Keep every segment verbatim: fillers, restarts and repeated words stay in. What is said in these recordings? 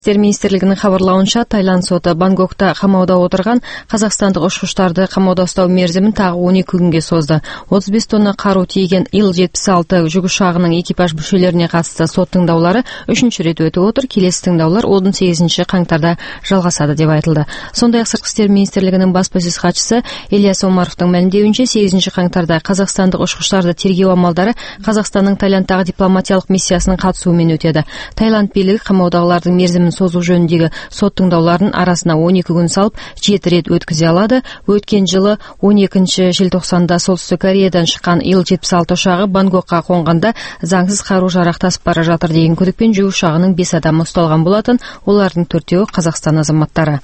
істер министрлігінің хабарлауынша, Таиланд соты Бангкокта қамауда отырған қазақстандық ұшқыштарды қамауда ұстау мерзімін тағы он екі күнге созды. отыз бес тонна қару тиеген ил жетпіс алты жүк ұшағының экипаж мүшелеріне қатысты сот тыңдаулары үшінші рет өтіп отыр. Келесі тыңдаулар он сегізінші қаңтарда жалғасады деп айтылды. Сондай-ақ сыртқы істер министрлігінің баспасөз хатшысы Ильяс Омаровтың мәлімдеуінше, сегізінші қаңтарда қазақстандық ұшқыштарды тергеу амалдары Қазақстанның Таиландтағы дипломатиялық миссиясының қатысуымен өтеді. Таиланд билігі қамаудағылардың мерзімін созу жөніндегі сот тыңдауларын арасына он екі күн салып, жеті рет өткізе алады. Өткен жылы он екінші желтоқсанда Солтүстік Кореядан шыққан ил жетпіс алты ұшағы Бангкокқа қонғанда заңсыз қару-жарақ тасып бара жатыр деген күдікпен жүк ұшағының бес адамы ұсталған болатын. Олардың төртеуі Қазақстан азаматтары.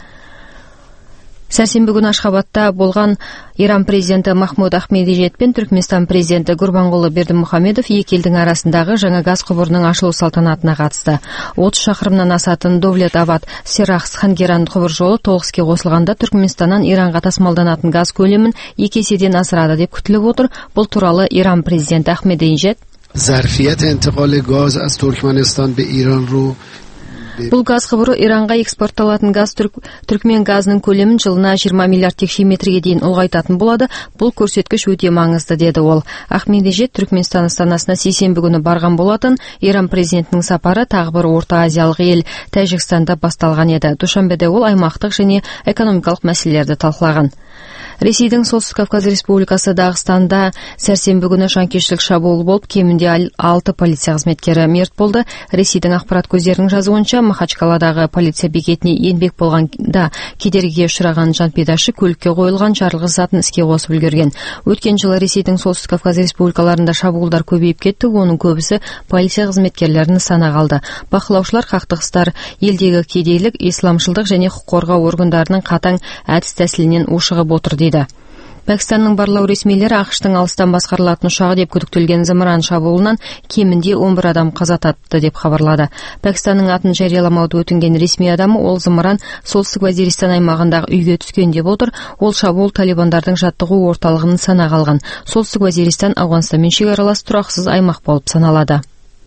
Сәрсенбі күні Ашхабадта болған Иран президенті Махмуд Ахмедижет пен Түркменстан президенті Гурбангулы Бердімұхамедов екі елдің арасындағы жаңа газ құбырының ашылу салтанатына қатысты. отыз шақырымнан асатын Довлет-Абад Сирах-Схангеран құбыр жолы толық іске қосылғанда Түркменстаннан Иранға тасымалданатын газ көлемін екі еседен асырады деп күтіліп отыр. Бұл туралы Иран президенті Ахмедижет ظرفیت انتقال گاز از ترکمنستان به ایران رو Бұл газ құбыры Иранға экспортталатын газ түрк, түркмен газының көлемін жылына жиырма миллиард текше метрге дейін ұлғайтатын болады. Бұл көрсеткіш өте маңызды, деді ол. Ахмедижет Түркменстан астанасына сейсенбі күні барған болатын. Иран президентінің сапары тағы бір Орта Азиялық ел Тәжікстанда басталған еді. Душанбеде ол аймақтық және экономикалық мәселелерді талқылаған. Ресейдің Солтүстік Кавказ Республикасы Дағыстанда сәрсенбі күні жанкештілік шабуыл болып, кемінде алты полиция қызметкері мерт болды. Ресейдің ақпарат көздерінің жазуынша, Махачкаладағы полиция бекетіне енбек болғанда кедергіге ұшыраған жанпидашы көлікке қойылған жарылғыш затын іске қосып үлгерген. Өткен жылы Ресейдің Солтүстік Кавказ Республикаларында шабуылдар көбейіп кетті, оның көбісі полиция қызметкерлерінің сана қалды. Бақылаушылар қақтығыстар елдегі кедейлік, исламшылдық және құқық қорғау органдарының қатаң әдіс тәсілінен ушығып отыр дейді. Пәкістанның барлау ресмилері ақштың алыстан басқарылатын ұшағы деп күдіктелген зымыран шабуылынан кемінде он бір адам қаза тапты деп хабарлады. Пәкістанның атын жарияламауды өтінген ресми адамы ол зымыран солтүстік Вазиристан аймағындағы үйге түскен деп отыр. Ол шабуыл талибандардың жаттығу орталығының сана қалған. Солтүстік Вазиристан Ауғанстанмен шекаралас тұрақсыз аймақ болып саналады.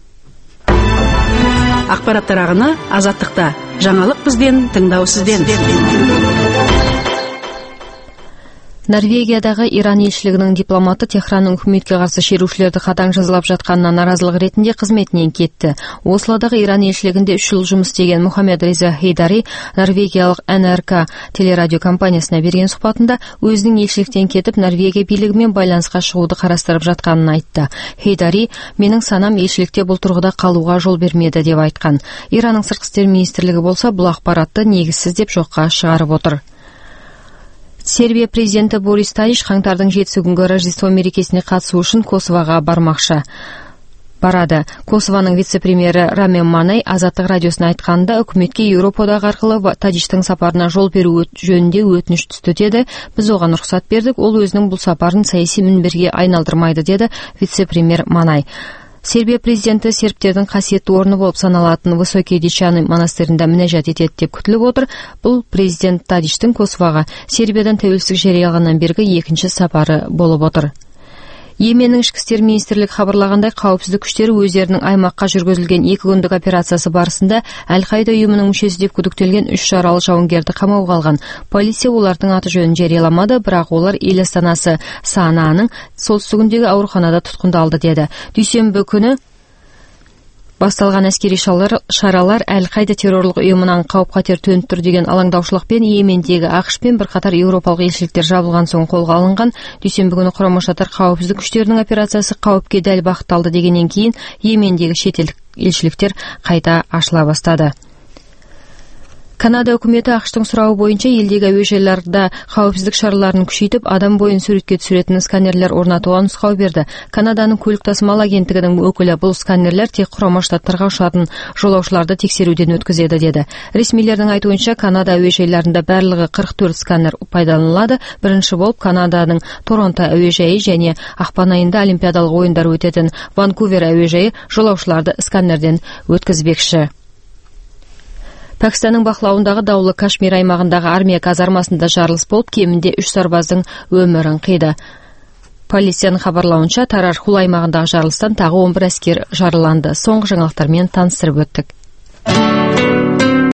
Ақпараттар ағыны Азаттықта. Жаңалық бізден, тыңдау сізден. Норвегиядағы Иран елшілігінің дипломаты Техранның үкіметке қарсы шерушілерді қатаң жазалап жатқанына наразылық ретінде қызметінен кетті. Ослодағы Иран елшілігінде үш жыл жұмыс істеген Мухаммед Реза Хейдари норвегиялық эн эр ка телерадио компаниясына берген сұхбатында өзінің елшіліктен кетіп Норвегия билігімен байланысқа шығуды қарастырып жатқанын айтты. Хейдари, менің санам елшілікте бұл тұрғыда қалуға жол бермеді деп айтқан. Иранның сыртқы істер министрлігі болса бұл ақпаратты негізсіз деп жоққа шығарып отыр. Сербия президенті Борис Тадич қаңтардың жетісі күнгі Рождество мерекесіне қатысу үшін Косовоға бармақшы. Барады. Косованың вице-премьері Рамен Манай Азаттық радиосына айтқанда, үкіметке Еуропадағы арқылы Тадичтің сапарына жол беру жөнінде өтініш түсті деді. Біз оған рұқсат бердік, ол өзінің бұл сапарын саяси мінберге айналдырмайды, деді вице-премьер Манай. Сербия президенті сербтердің қасиетті орны болып саналатын Высокий Дечаны монастырында мінәжат етеді деп күтіліп отыр. Бұл президент Тадичтің Косовоға Сербиядан тәуелсіздік жариялағаннан бергі екінші сапары болып отыр. Йеменнің ішкі істер министрлігі хабарлағандай, қауіпсіздік күштері өздерінің аймаққа жүргізілген екі күндік операциясы барысында Әл-Қайда ұйымының мүшесі деп күдіктелген үш жаралы жауынгерді қамауға алған. Полиция олардың аты жөнін жарияламады, бірақ олар ел астанасы Сананың солтүстігіндегі ауруханада тұтқындалды деді. Дүйсенбі күні басталған әскери шаралар Әл-Қайда террорлық ұйымынан қауіп-қатер төніп тұр деген алаңдаушылықпен Йемендегі ақш пен бірқатар еуропалық елшіліктер жабылған соң қолға алынған. Дүйсенбі күні Құрама Штаттар қауіпсіздік күштерінің операциясы қауіпке дәл бағытталды дегеннен кейін Йемендегі шетелдік елшіліктер қайта ашыла бастады. Канада үкіметі ақштың сұрауы бойынша елдегі әуежайларда қауіпсіздік шараларын күшейтіп, адам бойын суретке түсіретін сканерлер орнатуға нұсқау берді. Канаданың көлік тасымалы агенттігінің өкілі бұл сканерлер тек Құрама Штаттарға ұшатын жолаушыларды тексеруден өткізеді деді. Ресмилердің айтуынша Канада әуежайларында барлығы қырық төрт сканер пайдаланылады. Бірінші болып Канаданың Торонто әуежайы және ақпан айында Олимпиадалық ойындар өтетін Ванкувер әуежайы жолаушыларды сканерден өткізбекші. Пәкістанның бақылауындағы даулы Кашмир аймағындағы армия казармасында жарылыс болып, кемінде үш сарбаздың өмірін қиды. Полицияның хабарлауынша, Тарар Хул аймағындағы жарылыстан тағы он бір әскер жараланды. Соңғы жаңалықтармен таныстырып өттік.